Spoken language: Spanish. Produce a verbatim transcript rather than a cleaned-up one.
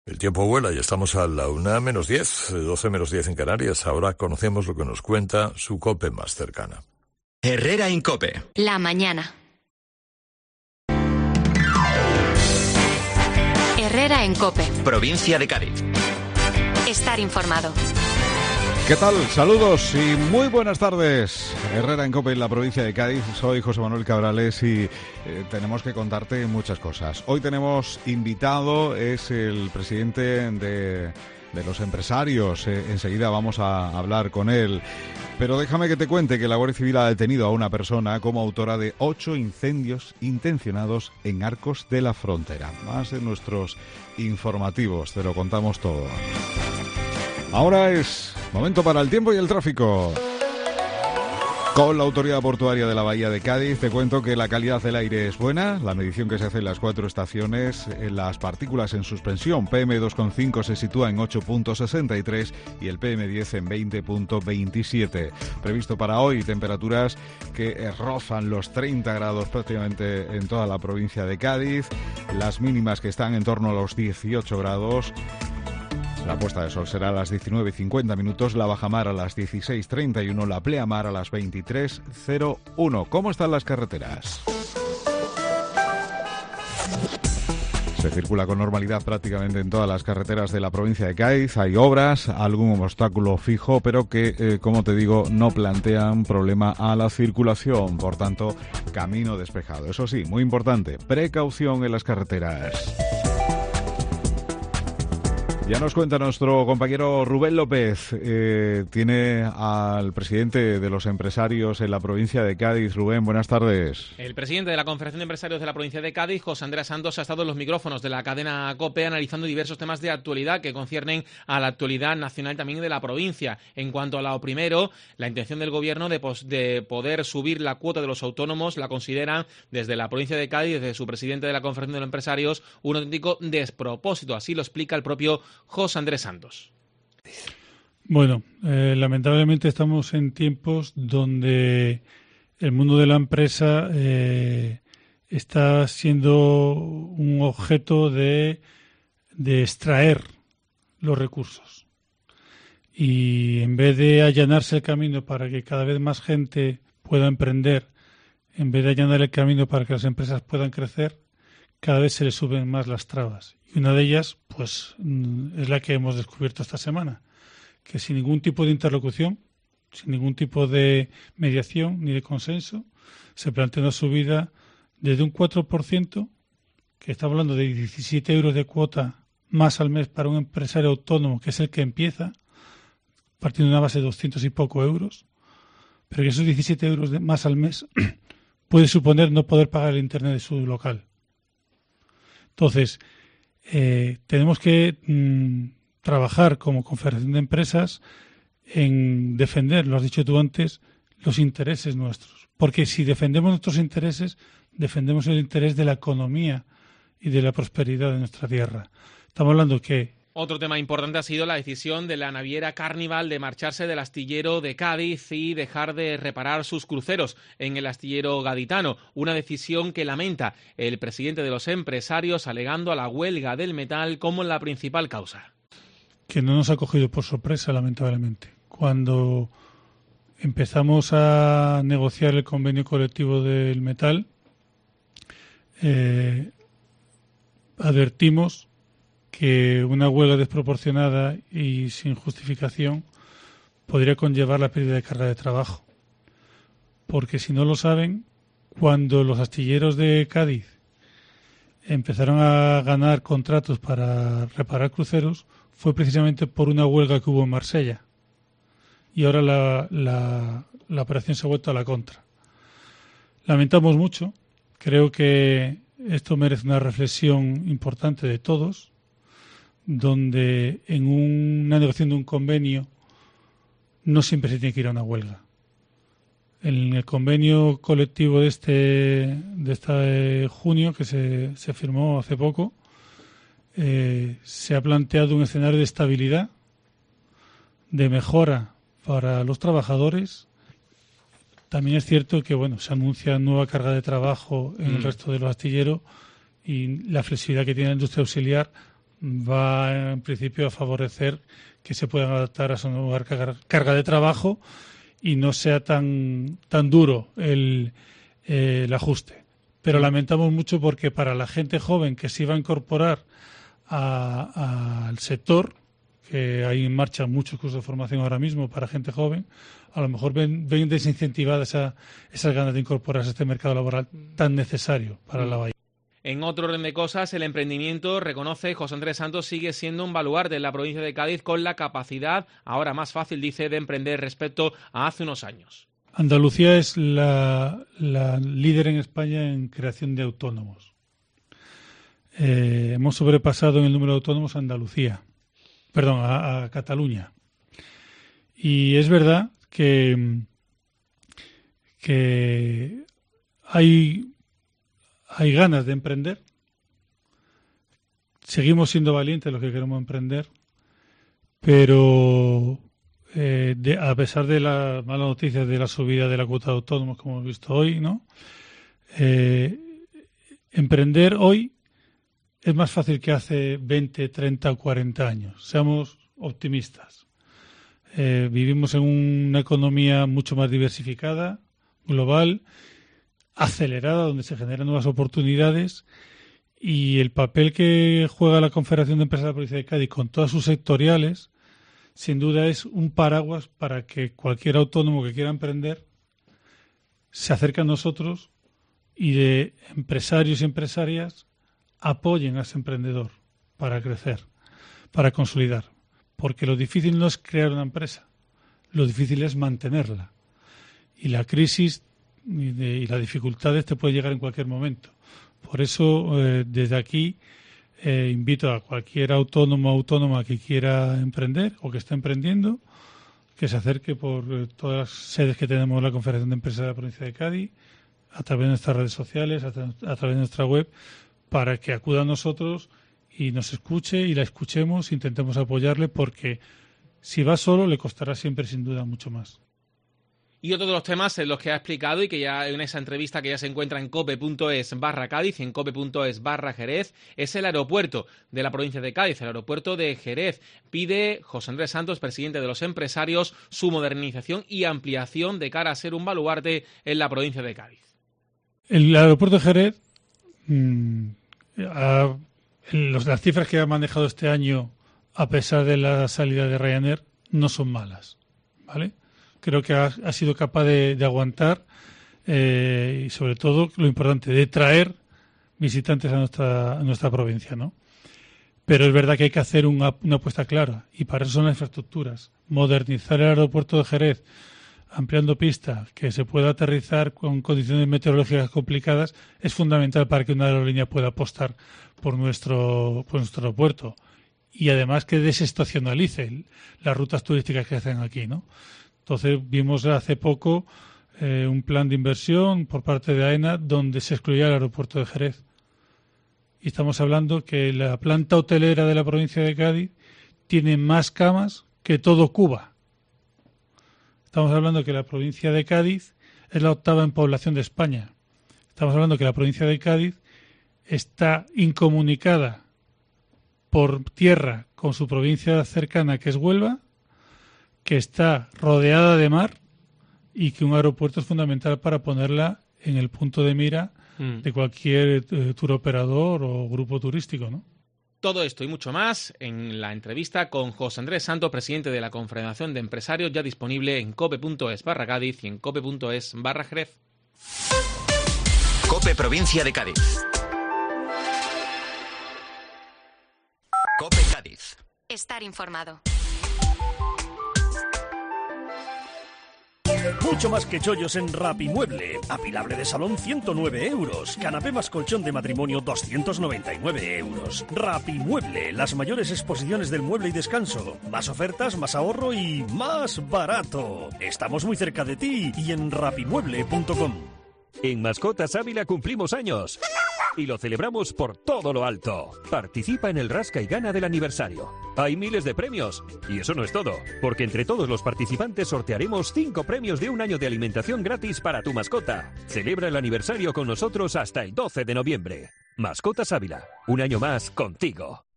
El tiempo vuela y estamos a la una menos diez, doce menos diez en Canarias. Ahora conocemos lo que nos cuenta su COPE más cercana. Herrera en COPE. La mañana. Herrera en COPE. Provincia de Cádiz. Estar informado. ¿Qué tal? Saludos y muy buenas tardes. Herrera en COPE en la provincia de Cádiz. Soy José Manuel Cabrales y eh, tenemos que contarte muchas cosas. Hoy tenemos invitado, es el presidente de, de los empresarios. Eh, enseguida vamos a hablar con él. Pero déjame que te cuente que la Guardia Civil ha detenido a una persona como autora de ocho incendios intencionados en Arcos de la Frontera. Más de nuestros informativos, te lo contamos todo. Ahora es momento para el tiempo y el tráfico. Con la Autoridad Portuaria de la Bahía de Cádiz te cuento que la calidad del aire es buena. La medición que se hace en las cuatro estaciones, en las partículas en suspensión, P M dos coma cinco se sitúa en ocho punto sesenta y tres y el P M diez en veinte punto veintisiete. Previsto para hoy temperaturas que rozan los treinta grados prácticamente en toda la provincia de Cádiz. Las mínimas que están en torno a los dieciocho grados. La puesta de sol será a las diecinueve y cincuenta minutos, la bajamar a las dieciséis y treinta y uno, la pleamar a las veintitrés cero uno. ¿Cómo están las carreteras? Se circula con normalidad prácticamente en todas las carreteras de la provincia de Cádiz. Hay obras, algún obstáculo fijo, pero que, eh, como te digo, no plantean problema a la circulación. Por tanto, camino despejado. Eso sí, muy importante, precaución en las carreteras. Ya nos cuenta nuestro compañero Rubén López, eh, tiene al presidente de los empresarios en la provincia de Cádiz. Rubén, buenas tardes. El presidente de la Confederación de Empresarios de la provincia de Cádiz, José Andrés Santos, ha estado en los micrófonos de la cadena COPE analizando diversos temas de actualidad que conciernen a la actualidad nacional también de la provincia. En cuanto a lo primero, la intención del gobierno de, pos- de poder subir la cuota de los autónomos la consideran desde la provincia de Cádiz, desde su presidente de la Confederación de los Empresarios, un auténtico despropósito. Así lo explica el propio José Andrés Santos. Bueno, eh, lamentablemente estamos en tiempos donde el mundo de la empresa eh, está siendo un objeto de, de extraer los recursos. Y en vez de allanarse el camino para que cada vez más gente pueda emprender, en vez de allanar el camino para que las empresas puedan crecer, cada vez se les suben más las trabas. Y una de ellas, pues, es la que hemos descubierto esta semana, que sin ningún tipo de interlocución, sin ningún tipo de mediación ni de consenso, se plantea una subida desde un cuatro por ciento, que está hablando de diecisiete euros de cuota más al mes para un empresario autónomo, que es el que empieza, partiendo de una base de doscientos y poco euros, pero que esos diecisiete euros de más al mes puede suponer no poder pagar el internet de su local. Entonces, eh, tenemos que mmm, trabajar como Confederación de Empresas en defender, lo has dicho tú antes, los intereses nuestros. Porque si defendemos nuestros intereses, defendemos el interés de la economía y de la prosperidad de nuestra tierra. Estamos hablando que... Otro tema importante ha sido la decisión de la naviera Carnival de marcharse del astillero de Cádiz y dejar de reparar sus cruceros en el astillero gaditano. Una decisión que lamenta el presidente de los empresarios, alegando a la huelga del metal como la principal causa. Que no nos ha cogido por sorpresa, lamentablemente. Cuando empezamos a negociar el convenio colectivo del metal, eh, advertimos que una huelga desproporcionada y sin justificación podría conllevar la pérdida de carga de trabajo. Porque si no lo saben, cuando los astilleros de Cádiz empezaron a ganar contratos para reparar cruceros, fue precisamente por una huelga que hubo en Marsella. Y ahora la, la, la operación se ha vuelto a la contra. Lamentamos mucho. Creo que esto merece una reflexión importante de todos, donde en una negociación de un convenio no siempre se tiene que ir a una huelga. En el convenio colectivo de este de este junio, que se, se firmó hace poco, eh, se ha planteado un escenario de estabilidad, de mejora para los trabajadores. También es cierto que bueno, se anuncia nueva carga de trabajo en mm. el resto de los astilleros y la flexibilidad que tiene la industria auxiliar va en principio a favorecer que se puedan adaptar a su nueva carga de trabajo y no sea tan, tan duro el, eh, el ajuste. Pero lamentamos mucho porque para la gente joven que se iba a incorporar a, a, al sector, que hay en marcha muchos cursos de formación ahora mismo para gente joven, a lo mejor ven, ven desincentivadas esa, esas ganas de incorporarse a este mercado laboral tan necesario para la Bahía. En otro orden de cosas, el emprendimiento, reconoce José Andrés Santos, sigue siendo un baluarte en la provincia de Cádiz, con la capacidad, ahora más fácil, dice, de emprender respecto a hace unos años. Andalucía es la, la líder en España en creación de autónomos. Eh, hemos sobrepasado en el número de autónomos a Andalucía, perdón, a, a Cataluña. Y es verdad que, que hay... Hay ganas de emprender. Seguimos siendo valientes los que queremos emprender, pero eh, de, a pesar de las malas noticias de la subida de la cuota de autónomos, como hemos visto hoy, ¿no? Eh, emprender hoy es más fácil que hace veinte, treinta o cuarenta años. Seamos optimistas. Eh, vivimos en una economía mucho más diversificada, global, acelerada, donde se generan nuevas oportunidades, y el papel que juega la Confederación de Empresas de la Provincia de Cádiz con todas sus sectoriales, sin duda es un paraguas para que cualquier autónomo que quiera emprender se acerque a nosotros y de empresarios y empresarias apoyen a ese emprendedor para crecer, para consolidar. Porque lo difícil no es crear una empresa, lo difícil es mantenerla. Y la crisis y, de, y las dificultades te pueden llegar en cualquier momento. Por eso, eh, desde aquí, eh, invito a cualquier autónomo o autónoma que quiera emprender o que esté emprendiendo, que se acerque por eh, todas las sedes que tenemos en la Confederación de Empresas de la Provincia de Cádiz, a través de nuestras redes sociales, a, tra- a través de nuestra web, para que acuda a nosotros y nos escuche y la escuchemos, intentemos apoyarle, porque si va solo le costará siempre, sin duda, mucho más. Y otro de los temas en los que ha explicado, y que ya en esa entrevista que ya se encuentra en cope.es barra Cádiz y en cope.es barra Jerez, es el aeropuerto de la provincia de Cádiz, el aeropuerto de Jerez. Pide José Andrés Santos, presidente de los empresarios, su modernización y ampliación de cara a ser un baluarte en la provincia de Cádiz. El aeropuerto de Jerez, mmm, a, los, las cifras que ha manejado este año, a pesar de la salida de Ryanair, no son malas, ¿vale? Creo que ha, ha sido capaz de, de aguantar eh, y, sobre todo, lo importante, de traer visitantes a nuestra, a nuestra provincia, ¿no? Pero es verdad que hay que hacer una, una apuesta clara, y para eso son las infraestructuras. Modernizar el aeropuerto de Jerez, ampliando pistas, que se pueda aterrizar con condiciones meteorológicas complicadas, es fundamental para que una aerolínea pueda apostar por nuestro, por nuestro aeropuerto. Y además que desestacionalice las rutas turísticas que hacen aquí, ¿no? Entonces vimos hace poco eh, un plan de inversión por parte de AENA donde se excluía el aeropuerto de Jerez. Y estamos hablando que la planta hotelera de la provincia de Cádiz tiene más camas que todo Cuba. Estamos hablando que la provincia de Cádiz es la octava en población de España. Estamos hablando que la provincia de Cádiz está incomunicada por tierra con su provincia cercana, que es Huelva, que está rodeada de mar, y que un aeropuerto es fundamental para ponerla en el punto de mira mm. de cualquier eh, tour operador o grupo turístico, ¿no? Todo esto y mucho más en la entrevista con José Andrés Santos, presidente de la Confederación de Empresarios, ya disponible en cope.es barra Cádiz y en cope.es barra Jerez. Cope Provincia de Cádiz. Cope Cádiz. Estar informado. Mucho más que chollos en Rapimueble. Apilable de salón ciento nueve euros. Canapé más colchón de matrimonio doscientos noventa y nueve euros. Rapimueble, las mayores exposiciones del mueble y descanso. Más ofertas, más ahorro y más barato. Estamos muy cerca de ti y en rapimueble punto com. En Mascotas Ávila cumplimos años y lo celebramos por todo lo alto. Participa en el Rasca y Gana del aniversario. Hay miles de premios. Y eso no es todo, porque entre todos los participantes sortearemos cinco premios de un año de alimentación gratis para tu mascota. Celebra el aniversario con nosotros hasta el doce de noviembre. Mascotas Ávila, un año más contigo.